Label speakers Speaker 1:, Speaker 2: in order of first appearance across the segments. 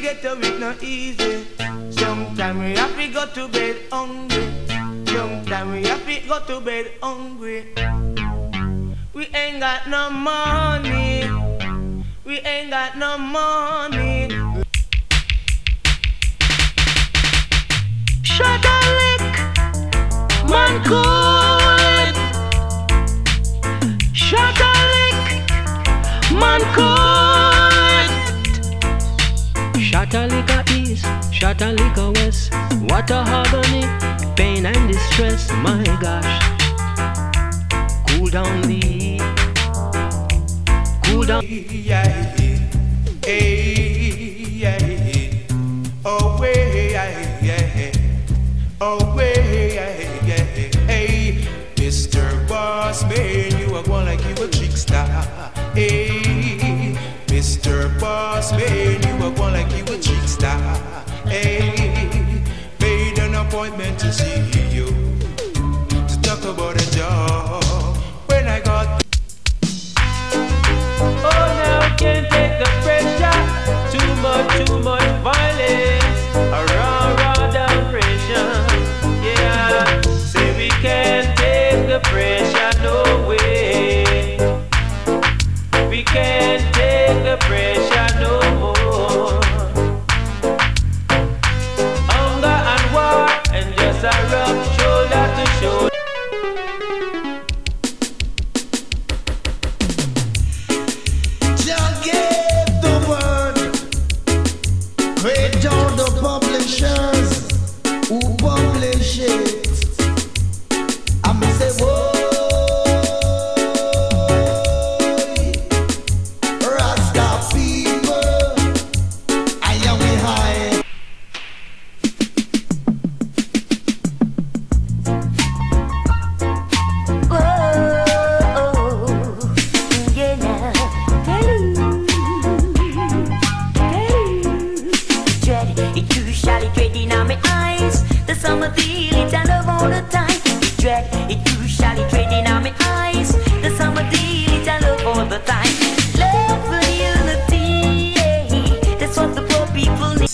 Speaker 1: ghetto it no easy. Sometimes we have to go to bed hungry. Sometimes we have to go to bed hungry. We ain't got no money. We ain't got no money. Shut a lick, man cool. Shut a lick, man cool.
Speaker 2: Shut a lick east, shut a lick west. What a agony, pain and distress. My gosh, cool down the heat. Cool down.
Speaker 1: Yeah, yeah, away, yeah, away, yeah, hey, Mr. Boss Man, you are going like you a trickster. Hey, Mr. Boss Man, you are going like you a trickster. Hey, made an appointment to see you to talk about a job. When I got
Speaker 2: Can't take the pressure. Too much violence around the pressure. Yeah, say we can't take the pressure, no way. We can't take the pressure no more. Hunger and war and just a rub shoulder to shoulder.
Speaker 3: Great all the publishers who publish it. I'm say, whoa, Rasta people, I am we high.
Speaker 4: Summer feel it and love all the time. It dread, it usually trading on my eyes. The summer feel it and love all the time. Love for unity, yeah. That's what the poor people need.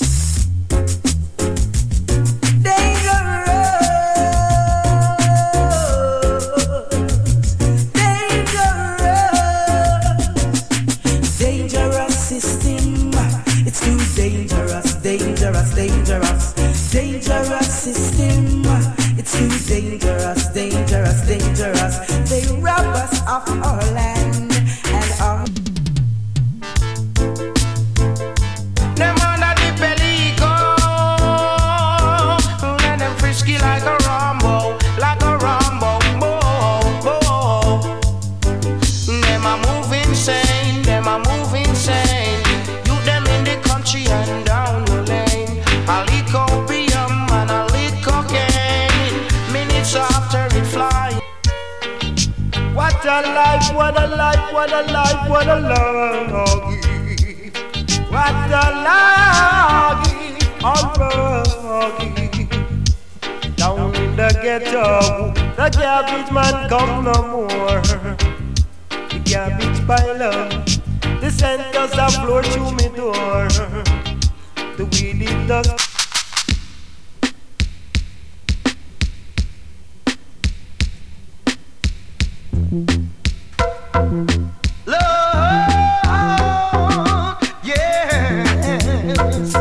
Speaker 3: Dangerous system. It's too dangerous, dangerous, dangerous. Dangerous system, it's too dangerous, dangerous, dangerous. They rob us of our land and our.
Speaker 1: them under the pelico, let them frisky like a Rambo, Them a move insane, them a move insane. You them in the country and down the lane. A lick opium and a lick cocaine. Minutes after it fly. What a life, what a life, what a life, what a love. What a life, unforgiving. Down in the ghetto, the garbage man come no more. The garbage pile up, the scent does a floor through me door. The weed it does. Lord, yes.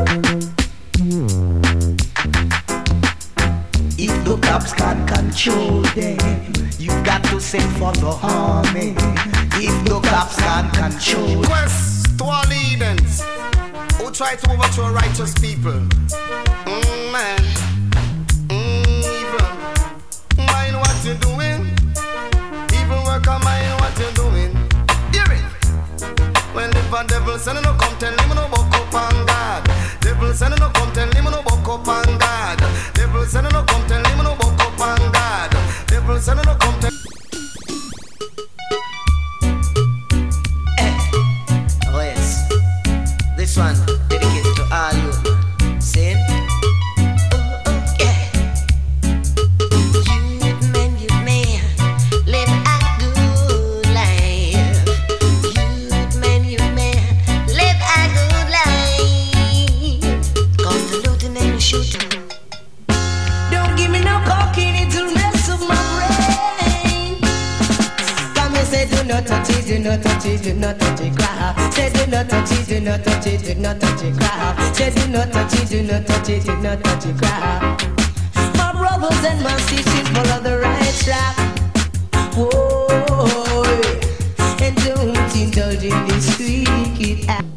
Speaker 3: If the cops can't control them, you got to send for the army. If the cops can't control.
Speaker 5: Quest to all leaders who try to overthrow righteous people. Man, evil. Mind what you're doing. Evil work on mind what you're doing. Hear it. When if a devil send no come tell him no buck up on God. Devil send no come tell him no buck up on God. Devil send no come tell him no buck up on God. Devil send no come tell.
Speaker 6: Oh yes, this one dedicated to all you. Sing.
Speaker 3: not touch it, do not touch it, do not touch it, crap. Say do not touch it, do not touch it, do not touch it, crap. Say do not touch it, do not touch it, do not touch it, crap. My brothers and my sisters follow the right track. Whoa, and don't indulge in this wicked act.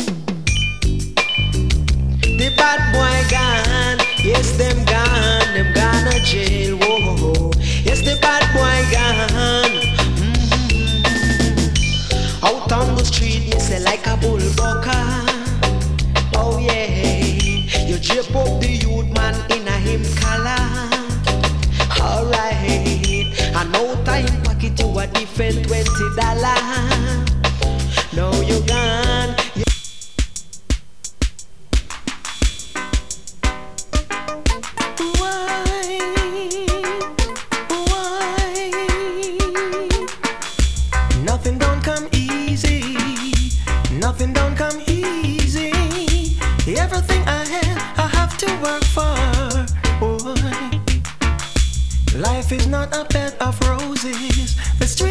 Speaker 2: The bad boy gone, yes them gone to jail. Whoa, yes the bad boy gone. Out on the street, me say like a bullbucker. Oh yeah, you drip up the youth man in a him collar. Alright, and out of him pocket you a different $20. Now you gone. Nothing don't come easy. Nothing don't come easy. Everything I have to work for. Boy. Life is not a bed of roses. The street.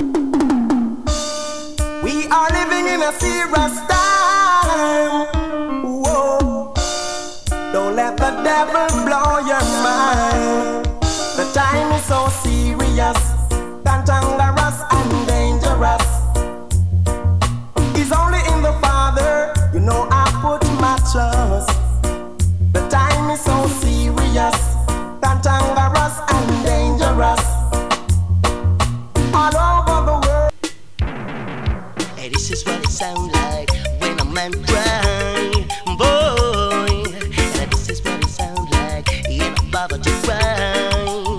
Speaker 5: We are living in a serious time. Whoa. Don't let the devil blow your mind. The time is so serious, cantankerous and dangerous. It's only in the Father, you know I put my trust. The time is so serious, cantankerous and dangerous. All over the world.
Speaker 6: Hey, this is what it sounds like when a man cry, boy. And this is what it sounds like in a bother to cry.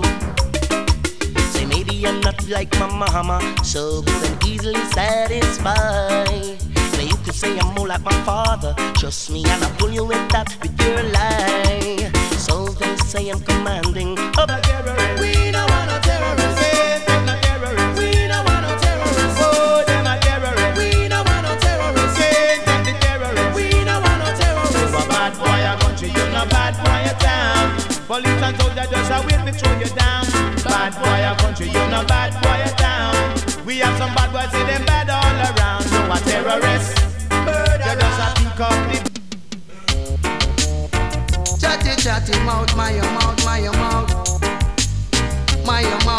Speaker 6: Say maybe I'm not like my mama, so good and easily satisfied. Now you could say I'm more like my father. Trust me, and I'll pull you with that with your lie. So they say I'm commanding of a terrorist.
Speaker 1: We don't want no terrorists. Them no terrorists. We don't want no terrorists. Oh, them a terrorists. We don't want no terrorists. Them the terrorists. We don't want no terrorists. You a bad boy a country, you no bad boy a town. Police and soldiers just a wait to throw you down. Bad boy a country, you no bad boy a town. We have some bad boys, see them bad all around. You a terrorist. You just a pick up the
Speaker 5: Chatty, chatty, mouth, my mouth, my mouth. My mouth.